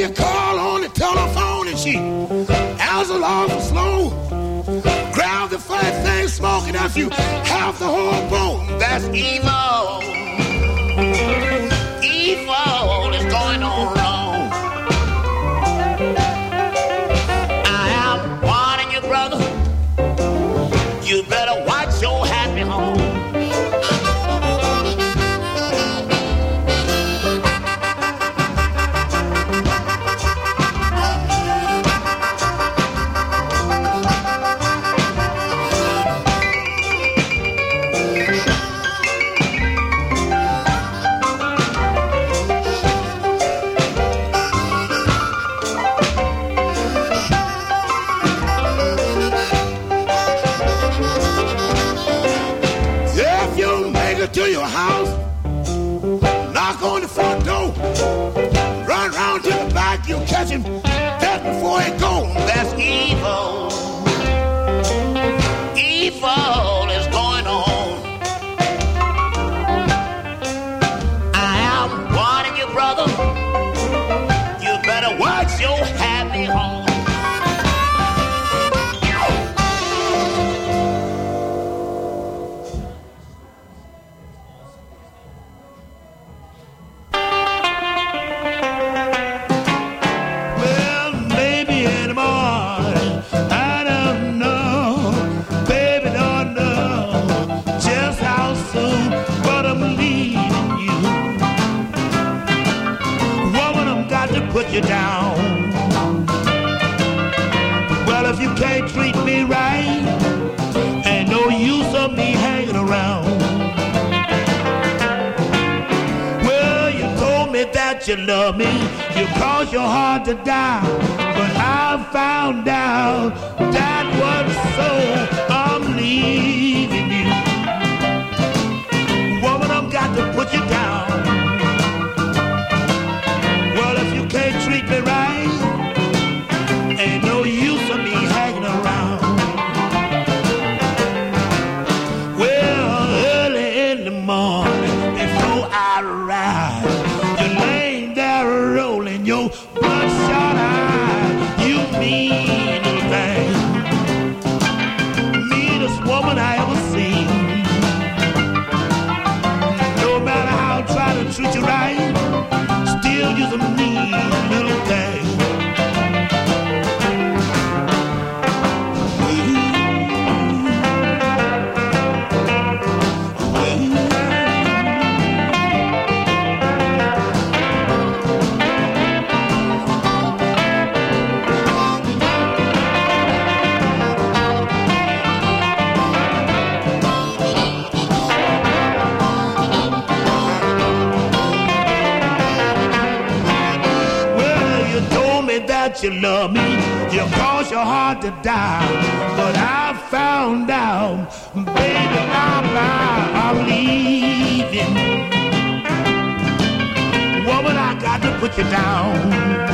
You call on the telephone and she answers awful slow. Grab the first thing smoking if you have the whole bone. That's evil. Evil is going on wrong. I am warning you, brother. You better watch your happy home. To your house, knock on the front door, run round to the back, you'll catch him just before he goes. That's evil. Evil is going on. I am warning you, brother. You better watch your happy home. Put you down. Well, if you can't treat me right, ain't no use of me hanging around. Well, you told me that you love me, you caused your heart to die, but I found out that wasn't so. I'm leaving you. Woman, I've got to put you down. Can't treat me right, ain't no use of me hanging around. Well, early in the morning, before I rise, you're laying there rolling your bloodshot eye. You mean little thing, meanest woman I ever seen. No matter how I try to treat you right, still you're a mean little thing. You love me, you cause your heart to die, but I found out, baby, I'm leaving. Woman, I got to put you down.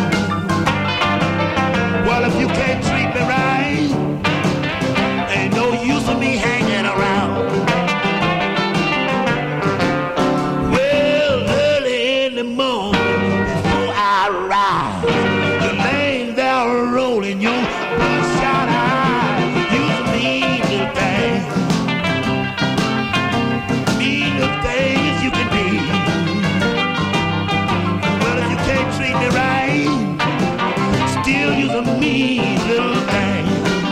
Well, if you can't treat me right, ain't no use of me hanging around. Well, early in the morning, before I rise, rolling your bloodshot eye. You're a mean little thing, mean little thing as you can be. Well, if you can't treat me right, still you're a mean little thing.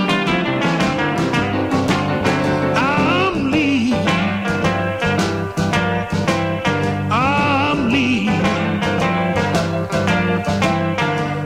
I'm leaving. I'm leaving.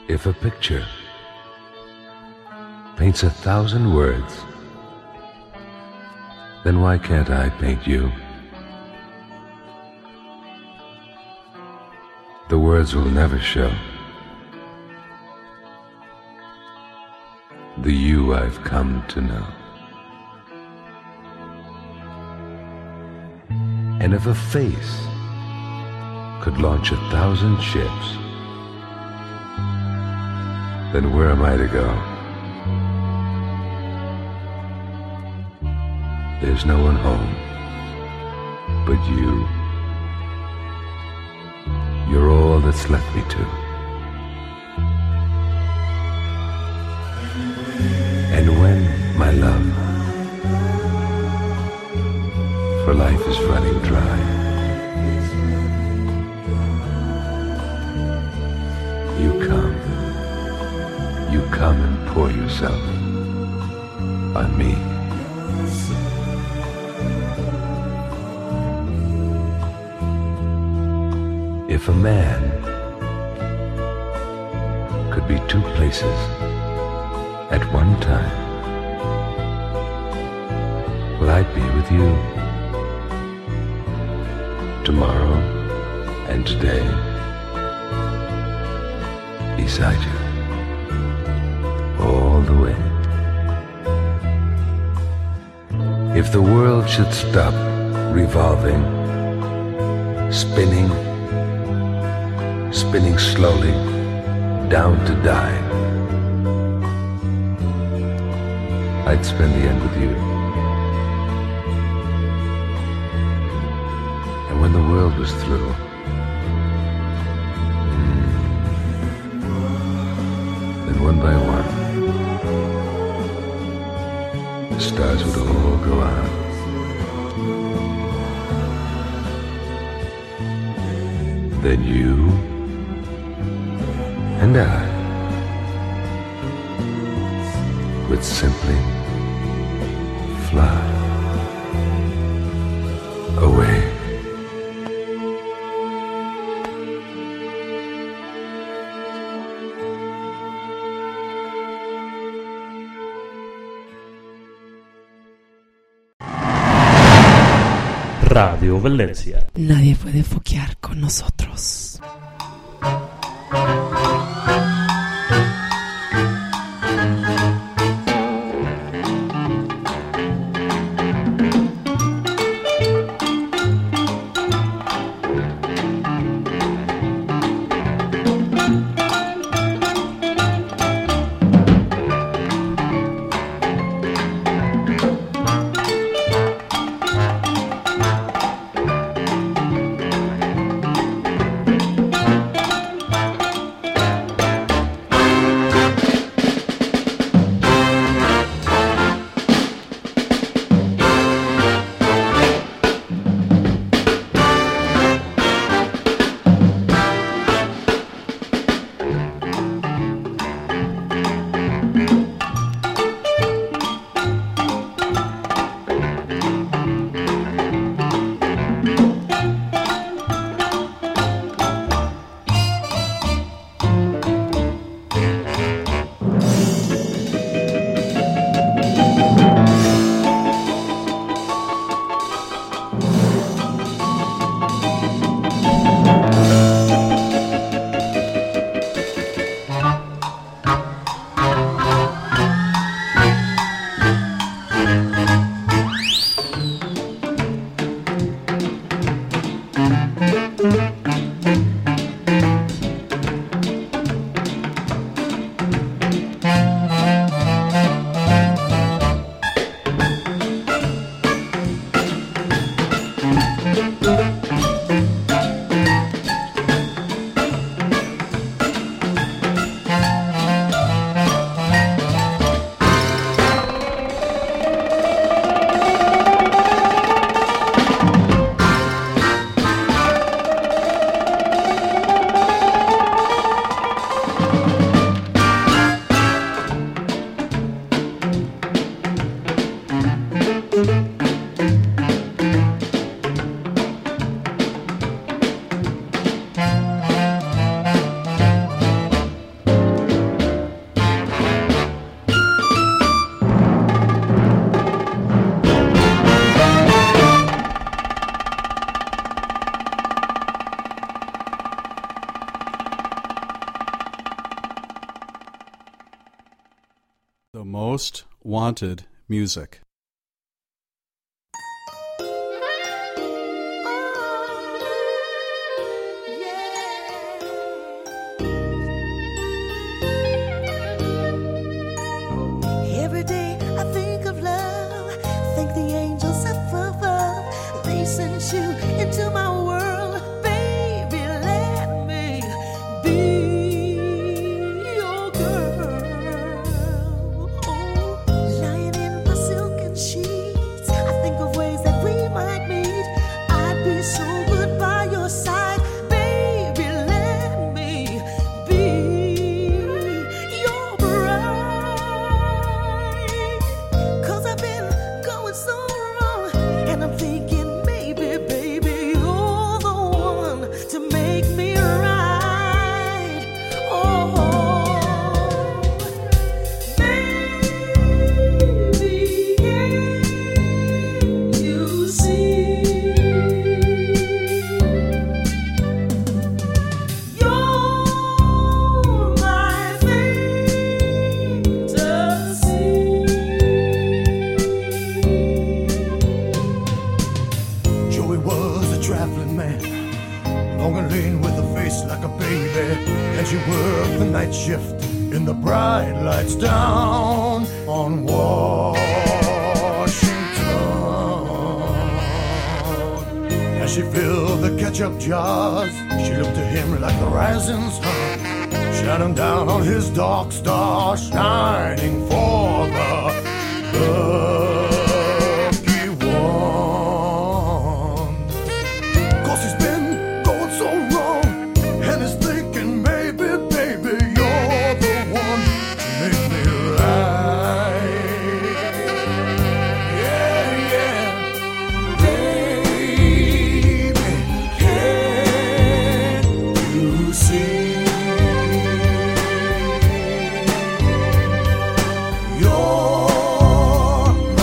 If a picture paints 1,000 words, then why can't I paint you? The words will never show the you I've come to know. And if a face could launch 1,000 ships, then where am I to go? There's no one home but you. You're all that's left me to. And when, my love, for life is running dry, you come and pour yourself on me. If a man could be two places at one time, well, I'd be with you tomorrow and today, beside you, all the way. If the world should stop revolving, spinning slowly down to die, I'd spend the end with you. And when the world was through, then one by one, the stars would all go out. Then you and I would simply fly away. Radio Valencia. Nadie puede foquear con nosotros. The most wanted music. Every day I think of love, thank the angels up above. They sent you into my world, baby, let me be your girl. Oh, lying in my silken sheets, I think of ways that we might meet. I'd be so good by your side, baby, let me be your bride. 'Cause I've been going so wrong, and I'm thinking maybe, baby, you're the one to make me right. Oh, baby, can't you see? You're my fantasy. Joey was a traveling man, long and lean with a face like a baby, and she worked the night shift in the bright lights down on Washington. As she filled the ketchup jars, she looked to him like the rising sun, shining down on his dark star, shining for the lucky one. 'Cause he's been going so wrong, and he's thinking maybe, baby, you're the one to make me right. Yeah, yeah. Baby, can't you see? You're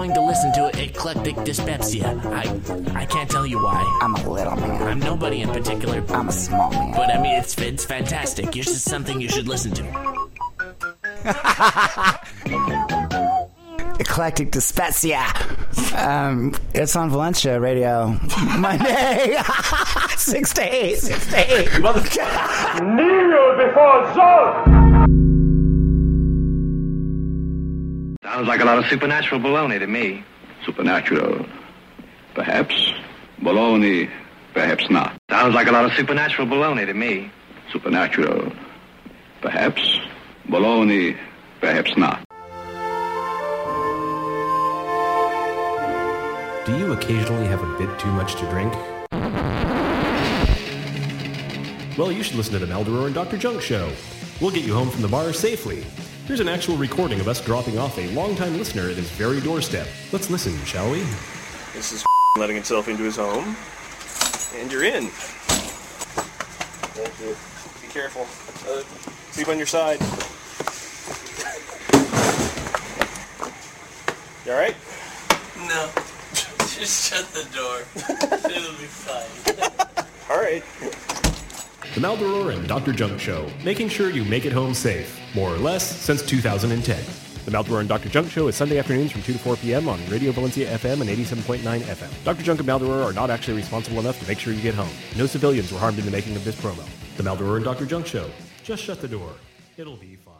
going to listen to Eclectic Dyspepsia. I can't tell you why. I'm a little man. I'm nobody in particular. I'm a small man. But I mean, it's fantastic. It's just something you should listen to. Eclectic Dyspepsia. It's on Valencia Radio. Monday. 6 to 8. 6 to 8. Kneel before Zod! Sounds like a lot of supernatural baloney to me. Supernatural, perhaps. Baloney, perhaps not. Sounds like a lot of supernatural baloney to me. Supernatural, perhaps. Baloney, perhaps not. Do you occasionally have a bit too much to drink? Well, you should listen to the Maldoror and Dr. Junk Show. We'll get you home from the bar safely. Here's an actual recording of us dropping off a longtime listener at his very doorstep. Let's listen, shall we? This is letting itself into his home. And you're in. Thank you. Be careful. Sleep on your side. You alright? No. Just shut the door. It'll be fine. Alright. The Maldoror and Dr. Junk Show, making sure you make it home safe, more or less, since 2010. The Maldoror and Dr. Junk Show is Sunday afternoons from 2 to 4 p.m. on Radio Valencia FM and 87.9 FM. Dr. Junk and Maldoror are not actually responsible enough to make sure you get home. No civilians were harmed in the making of this promo. The Maldoror and Dr. Junk Show. Just shut the door. It'll be fine.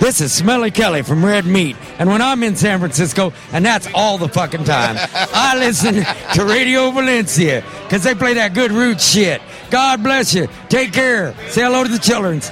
This is Smelly Kelly from Red Meat. And when I'm in San Francisco, and that's all the fucking time, I listen to Radio Valencia because they play that good root shit. God bless you. Take care. Say hello to the children.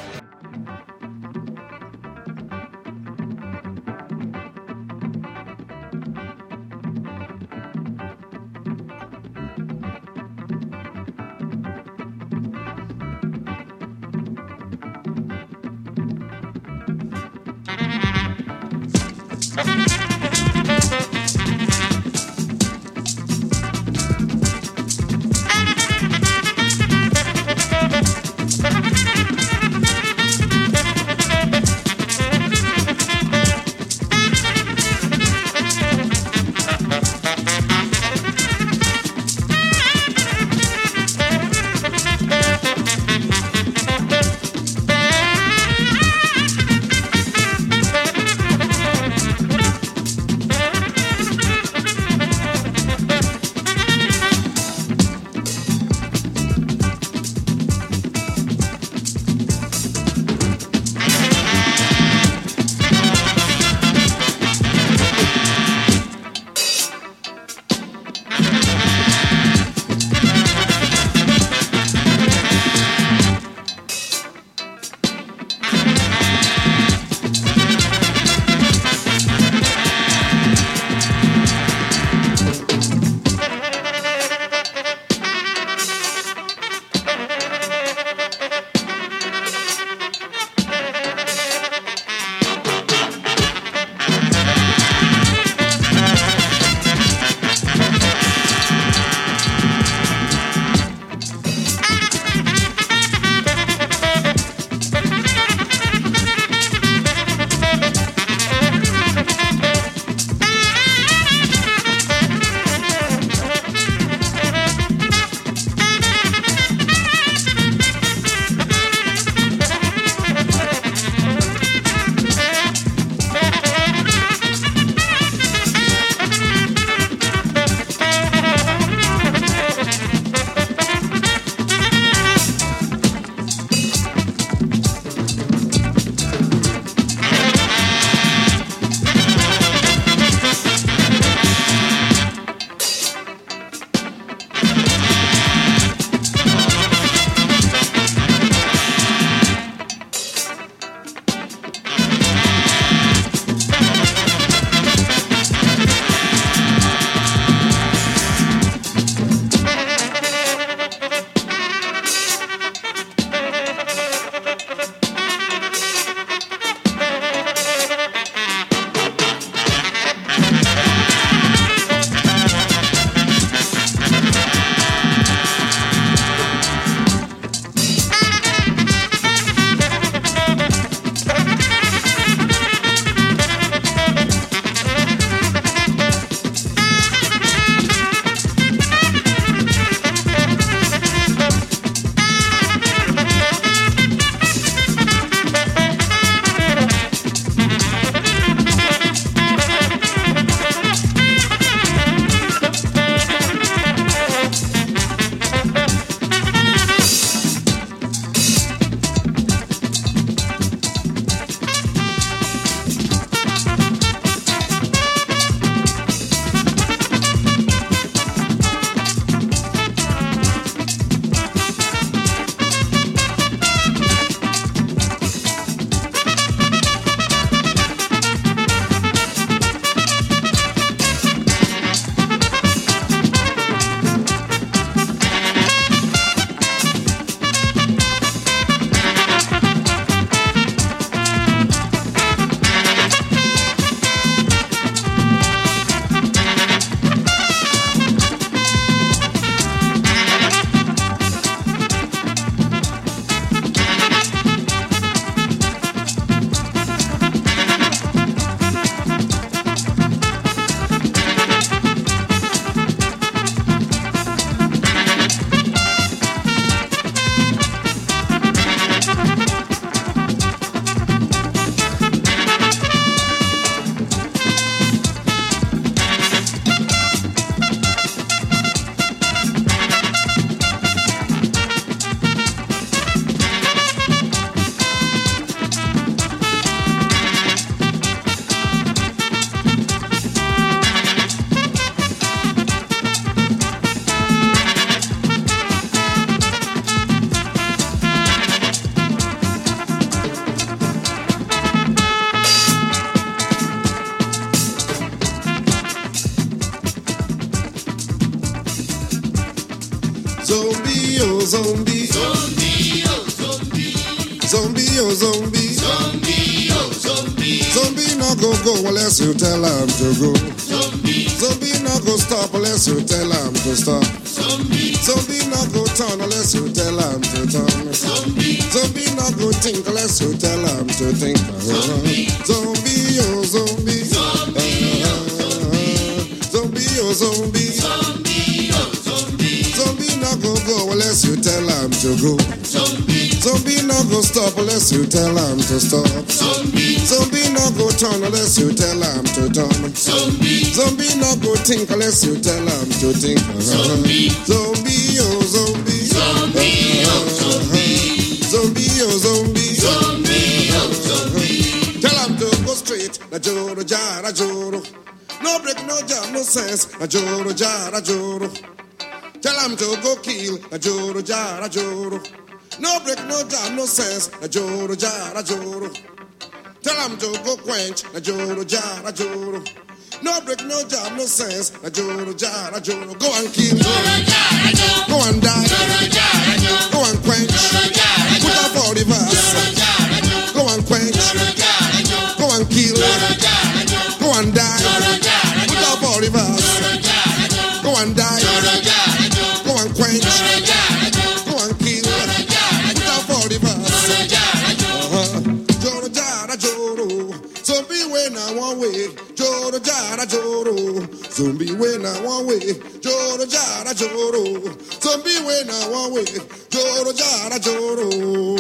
Zombie, oh zombie. Zombie, oh zombie. Zombie, oh zombie. Zombie, oh zombie. Zombie not go unless you tell him to go. Zombie. Zombie not go stop unless you tell him to stop. Zombie. Zombie not go turn unless you tell him to turn. Zombie. Zombie not go think unless you tell him to think. Zombie. Zombie, oh zombie. Zombie, oh zombie. Zombie, oh zombie. Zombie, oh zombie. Zombie not go unless you tell him to go. Zombie. Zombie not go stop unless you tell him to stop. Zombie. Zombie not go turn unless you tell him to turn. Zombie. Zombie not go think unless you tell him to think. Zombie. Zombie, oh zombie. Zombie, oh zombie. Zombie, oh zombie. Zombie, oh zombie. Tell him to go straight. Na joro jara joro. No break, no jam, no sense. Na joro jara joro. Tell him to go kill. Na joro jara joro. No break, no jam, no sense. Na joro jara joro. Tell him to go quench. Na joro jara joro. No break, no jam, no sense. Na joro jara joro. Go and kill. Joro jara joro. Go and die. Joro jara joro. Go and quench. Joro jara joro. Put up all the verse. Joro jara joro. Go and quench. Joro jara joro. Go and kill. Joro jara joro. Go and die. Joro jara joro. Put up all the verse. Joro jara joro. Go and die. Joro jara joro. Go and quench. Joro jara joro. Go and kill. Joro jara joro. Put up all the verse. Joro jara joro. Joro jara joro. Zombie when I one way. Joro jara joro. Zombie when I one way. Joro jara joro. Zombie when I one way. Joro jara joro.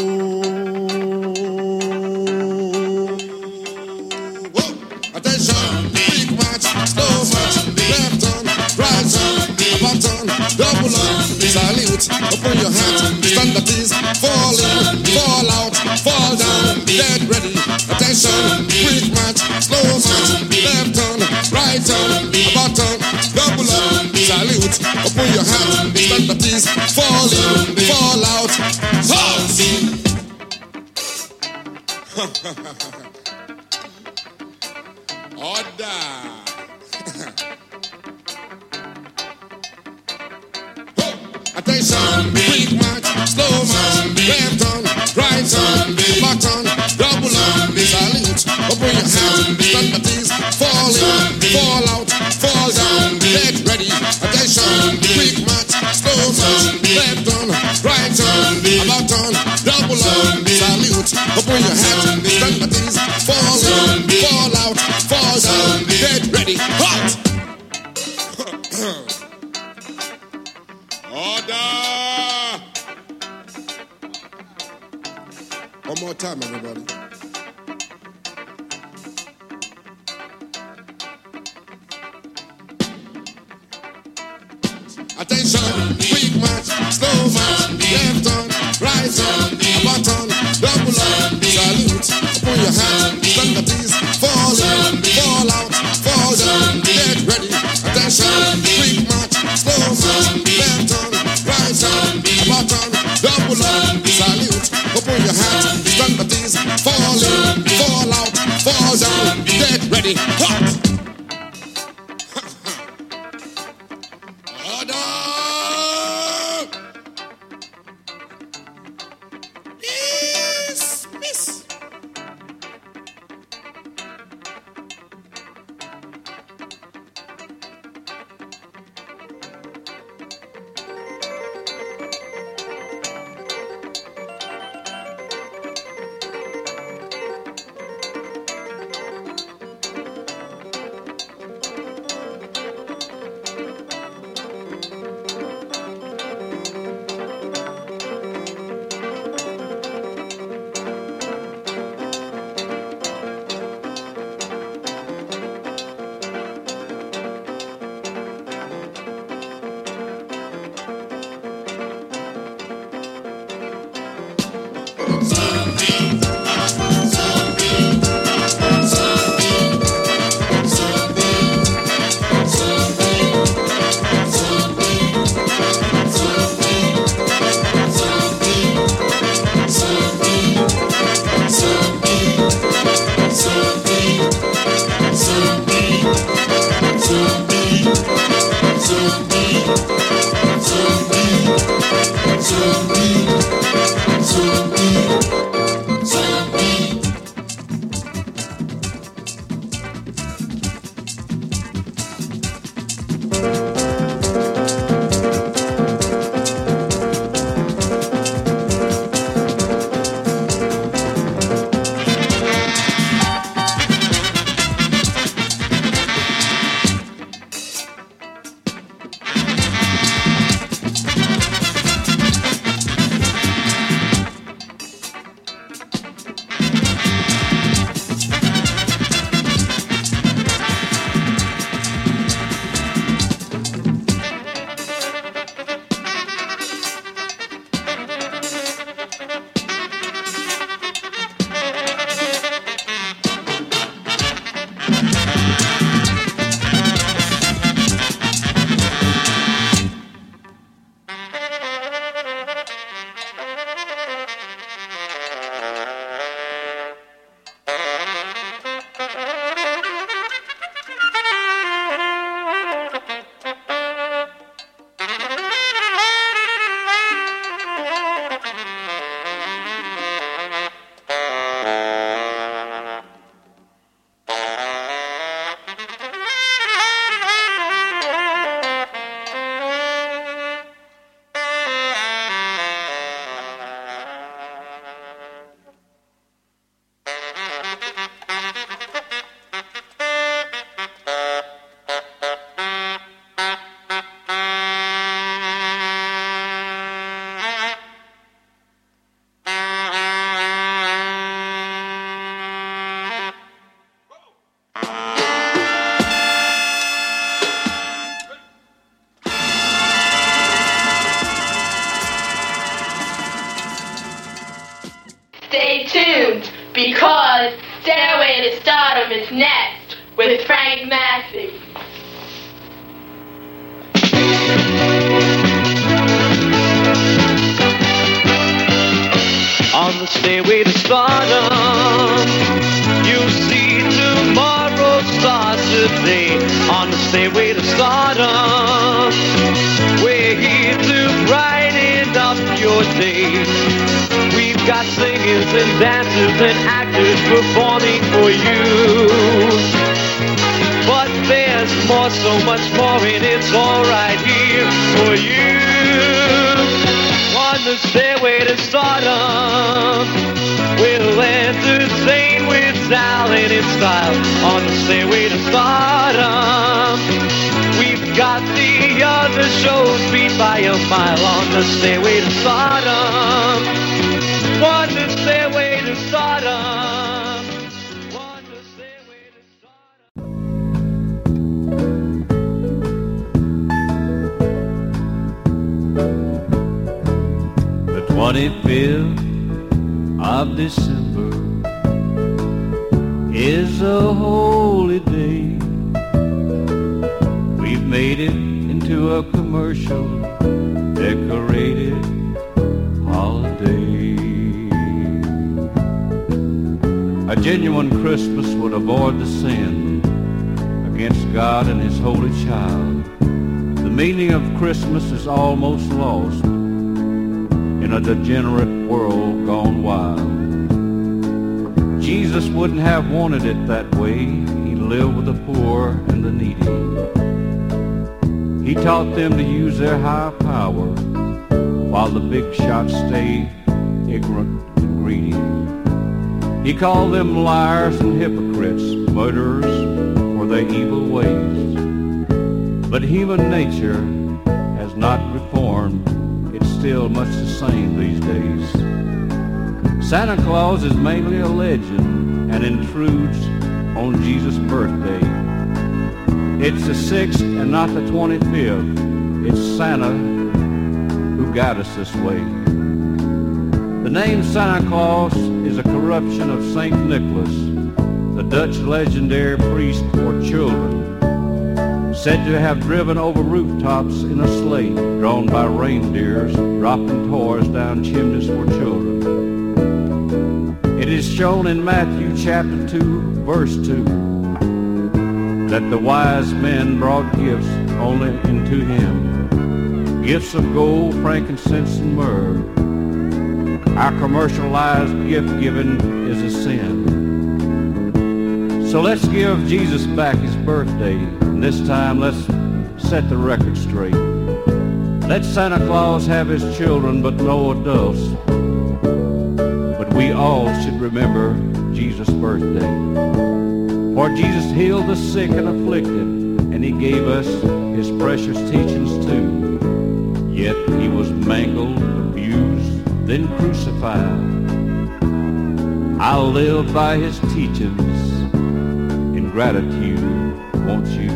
Whoa. Attention, big match, slow match, left on, right on, button, double up, salute, open your hat, stand at ease, fall in, fall out, fall down, dead ready. Attention, quick match, slow match, left on, right on, button, double up, salute, open your hat, stand at ease, fall in, fall out, pause. Order. Attention, quick march, slow march, left on, right on, back on, double on, salute, open your hands, stand at ease, fall in, fall out, fall down, get ready. Attention, quick march, slow march, left on, right on, back on, double on, salute, open your hands, stand at ease, fall in, fall out, fall down, get ready. Hot! Order! One more time, everybody. Attention, quick march, slow march, left on, right on, button, double on, salute, open your hands, stand at ease, fall in, fall out, fall down, get ready. Attention, quick march, slow march, left on, right on, button, double on, salute, open your hands, stand at ease, fall in, fall out, fall down, get ready. Hot! Order! tuned because Stairway to Stardom is next with Frank Massey. On the stairway to stardom, you'll see tomorrow starts today. On the stairway to stardom, we're here to brighten up your day. We've got singers and dancers and actors performing for you. But there's more, so much more, and it's all right here for you. On the stairway to stardom, we'll entertain with talent and style. On the stairway to stardom, we've got the other shows beat by a mile. On the stairway to stardom, on the stairway to stardom, on the stairway to stardom. The 25th of December is a holy day. We've made it into a commercial decorated holiday. A genuine Christmas would avoid the sin against God and His holy child. The meaning of Christmas is almost lost in a degenerate world gone wild. Jesus wouldn't have wanted it that way. He lived with the poor and the needy. He taught them to use their high power while the big shots stayed ignorant and greedy. He called them liars and hypocrites, murderers for their evil ways. But human nature has not reformed. It's still much the same these days. Santa Claus is mainly a legend and intrudes on Jesus' birthday. It's the 6th and not the 25th. It's Santa who got us this way. The name Santa Claus is a corruption of St. Nicholas, the Dutch legendary priest for children, said to have driven over rooftops in a sleigh drawn by reindeers, dropping toys down chimneys for children. It is shown in Matthew chapter 2, verse 2, that the wise men brought gifts only into him, gifts of gold, frankincense, and myrrh. Our commercialized gift-giving is a sin. So let's give Jesus back his birthday, and this time let's set the record straight. Let Santa Claus have his children, but no adults. But we all should remember Jesus' birthday. For Jesus healed the sick and afflicted, and he gave us his precious teachings too. Yet he was mangled, abused, then crucified. I'll live by his teachings in gratitude, won't you?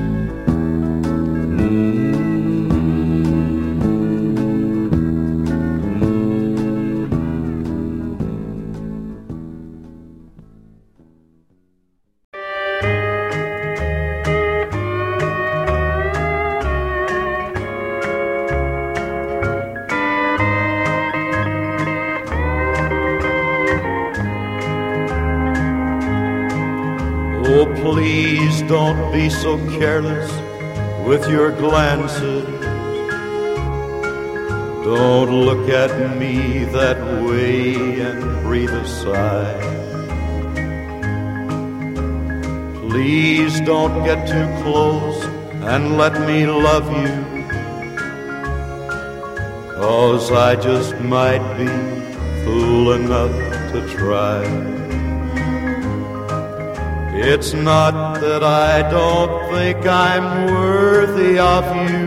Oh, please don't be so careless with your glances. Don't look at me that way and breathe a sigh. Please don't get too close and let me love you, 'cause I just might be fool enough to try. It's not that I don't think I'm worthy of you,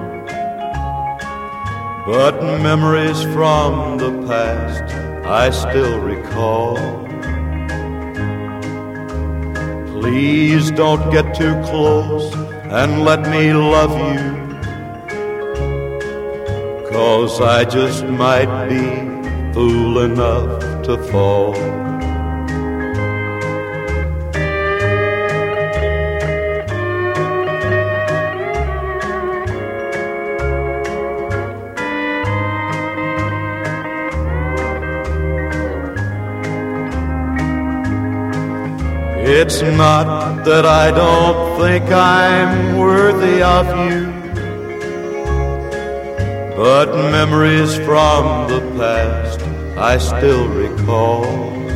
but memories from the past I still recall. Please don't get too close and let me love you, 'cause I just might be fool enough to fall. It's not that I don't think I'm worthy of you, but memories from the past I still recall.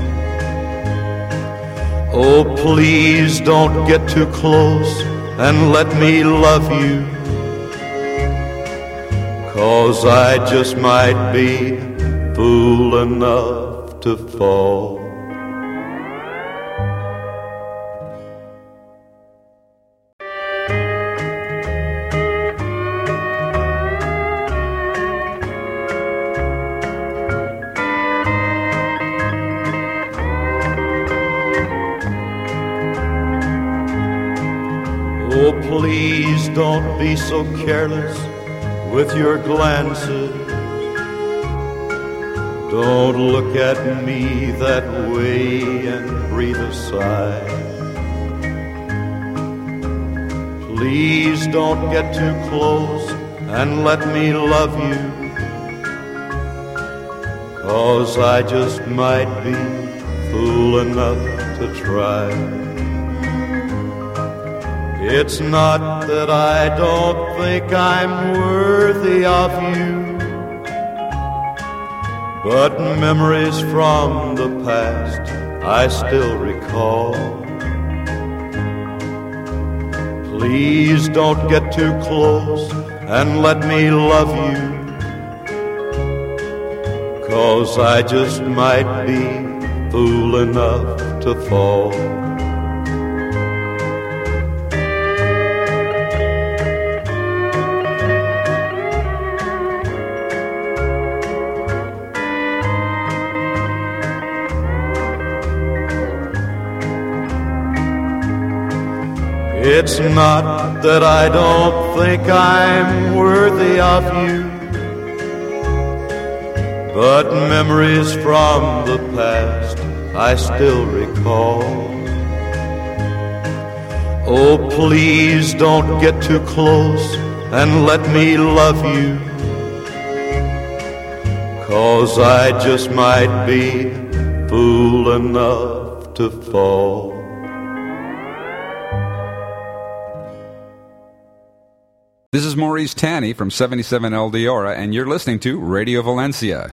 Oh, please don't get too close and let me love you, 'cause I just might be fool enough to fall. Oh, please don't be so careless with your glances. Don't look at me that way and breathe a sigh. Please don't get too close and let me love you, 'cause I just might be fool enough to try. It's not that I don't think I'm worthy of you, but memories from the past I still recall. Please don't get too close and let me love you, 'cause I just might be fool enough to fall. It's not that I don't think I'm worthy of you, but memories from the past I still recall. Oh, please don't get too close and let me love you, 'cause I just might be fool enough to fall. This is Maurice Tanny from 77 El Diora, and you're listening to Radio Valencia.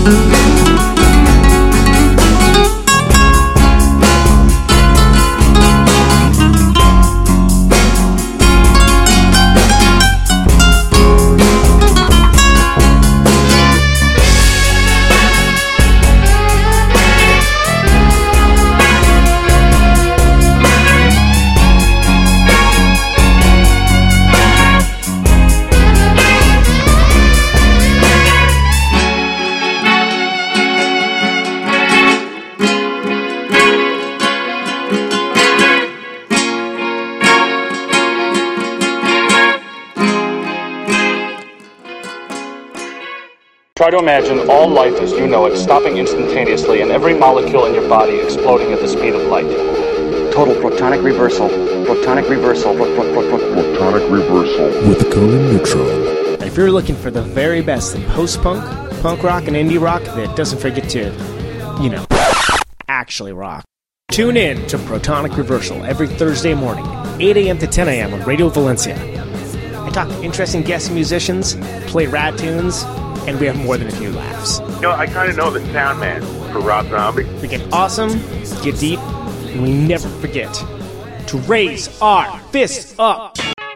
Try to imagine all life as you know it stopping instantaneously and every molecule in your body exploding at the speed of light. Total protonic reversal. Protonic reversal. Protonic reversal. With Colin Neutron. If you're looking for the very best in post-punk, punk rock, and indie rock that doesn't forget to, actually rock, tune in to Protonic Reversal every Thursday morning, 8 a.m. to 10 a.m. on Radio Valencia. I talk to interesting guest musicians, play rad tunes, and we have more than a few laughs. I kind of know the sound man for Rob Zombie. We get awesome, get deep, and we never forget to raise our fists up.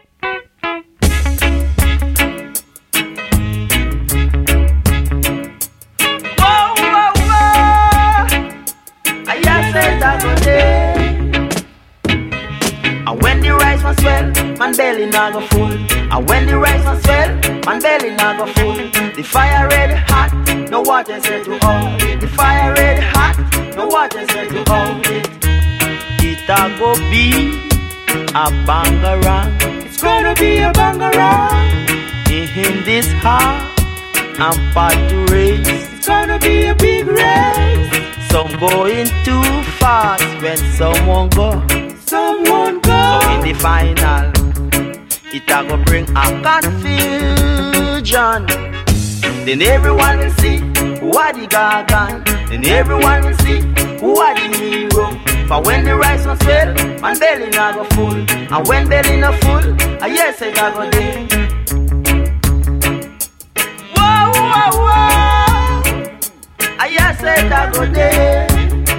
And when the rice was swell, man belly not go full. And when the rice was swell, man belly not go full. The fire red hot, no water set to hold it. The fire red hot, no water set to hold it. It go be a bangarang. It's gonna be a bangarang. In this heart, I'm part to race. It's gonna be a big race. Some going too fast when someone go. Someone go. So in the final, it a go bring a confusion. Then everyone will see who are the gargan. Then everyone will see who are the hero. For when the rice was swell, man belly not go full. And when belly not full, yes it a go day. Whoa, whoa, whoa. Yes it a go day.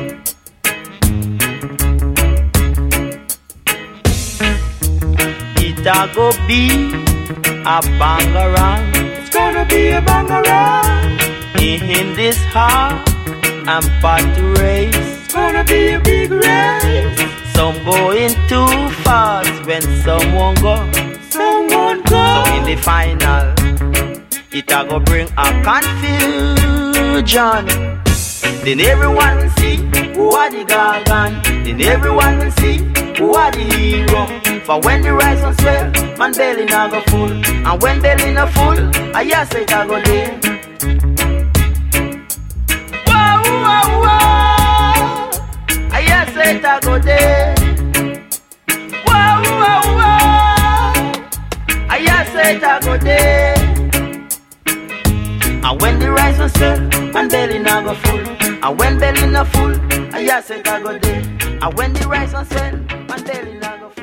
It go be a bangarang. It's gonna be a bangarang. In this heart, I'm part to race. It's gonna be a big race. Some going too fast when someone go. Someone go. So in the final, it go bring a confusion. Then everyone will see who are the gargan. Then everyone will see who are the hero. For when the rice was swell, man belly not go full. And when belly not full, yes it a go day. Whoa, whoa, whoa. Yes it a go day. Whoa, whoa, whoa. Yes it a go day. And when the rice was swell, man belly not go full. And when belly not full, yes it a go day. And when the rice was swell, man belly not go full.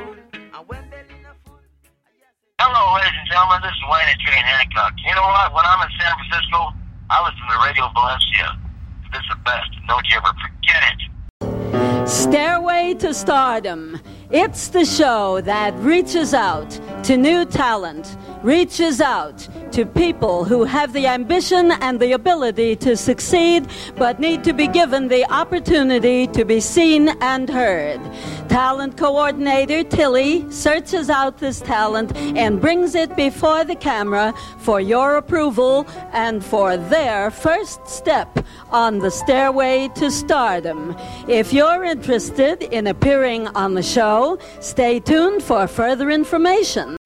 Hello, ladies and gentlemen. This is Wayne at Jane Hancock. You know what? When I'm in San Francisco, I listen to Radio Valencia. This is the best. Don't you ever forget it. Stairway to Stardom. It's the show that reaches out to new talent, reaches out to people who have the ambition and the ability to succeed, but need to be given the opportunity to be seen and heard. Talent coordinator Tilly searches out this talent and brings it before the camera for your approval and for their first step on the stairway to stardom. If you're interested in appearing on the show, stay tuned for further information.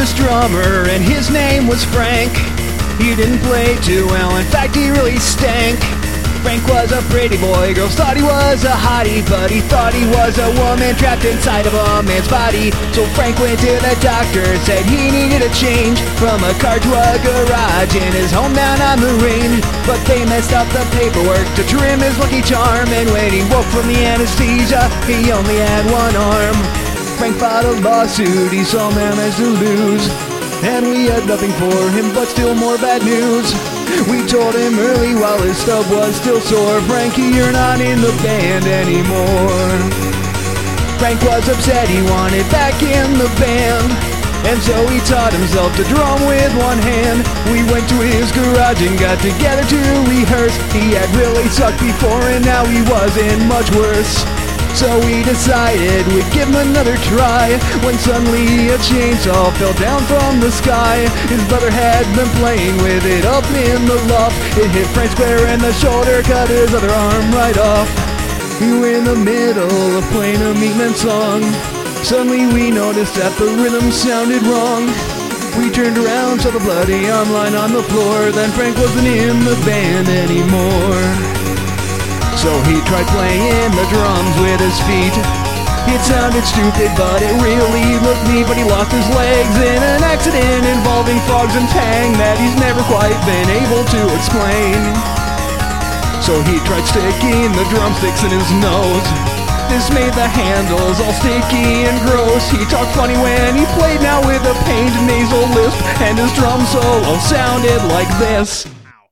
this drummer, and his name was Frank. He didn't play too well, in fact he really stank. Frank was a pretty boy, girls thought he was a hottie, but he thought he was a woman trapped inside of a man's body. So Frank went to the doctor, said he needed a change from a car to a garage in his hometown on the range. But they messed up the paperwork to trim his lucky charm, and when he woke from the anesthesia, he only had one arm. Frank filed a lawsuit, he saw managed to lose, and we had nothing for him but still more bad news. We told him early while his stub was still sore, Frankie, you're not in the band anymore. Frank was upset, he wanted back in the band, and so he taught himself to drum with one hand. We went to his garage and got together to rehearse. He had really sucked before and now he wasn't much worse. So we decided we'd give him another try, when suddenly a chainsaw fell down from the sky. His brother had been playing with it up in the loft. It hit Frank square in the shoulder, cut his other arm right off. We were in the middle of playing a Meatman song. Suddenly we noticed that the rhythm sounded wrong. We turned around, saw the bloody arm lying on the floor. Then Frank wasn't in the band anymore. So he tried playing the drums with his feet. It sounded stupid, but it really looked neat. But he lost his legs in an accident involving frogs and tang that he's never quite been able to explain. So he tried sticking the drumsticks in his nose. This made the handles all sticky and gross. He talked funny when he played now with a pained nasal lisp, and his drum solo sounded like this.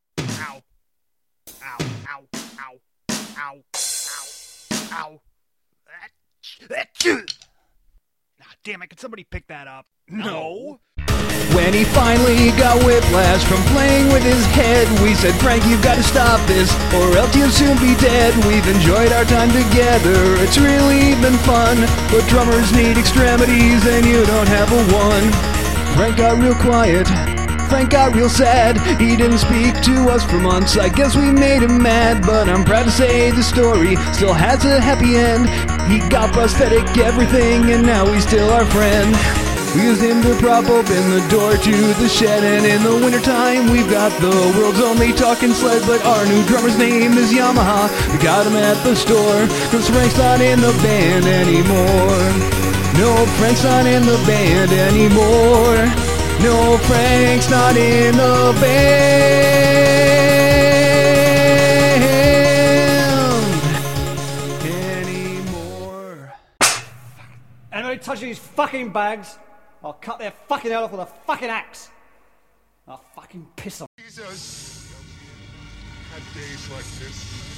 Damn it, can somebody pick that up? No. When he finally got whiplash from playing with his head, we said, Frank, you've got to stop this, or else you'll soon be dead. We've enjoyed our time together, it's really been fun, but drummers need extremities and you don't have a one. Frank got real quiet, Frank got real sad. He didn't speak to us for months, I guess we made him mad. But I'm proud to say the story still has a happy end. He got prosthetic everything and now he's still our friend. We used him to prop open the door to the shed, and in the wintertime we've got the world's only talking sled. But our new drummer's name is Yamaha, we got him at the store, cause Frank's not in the band anymore. No, Frank's not in the band anymore. No, Frank's not in the band anymore. Anybody touching these fucking bags, I'll cut their fucking head off with a fucking axe. I'll fucking piss on. Jesus. Had days like this.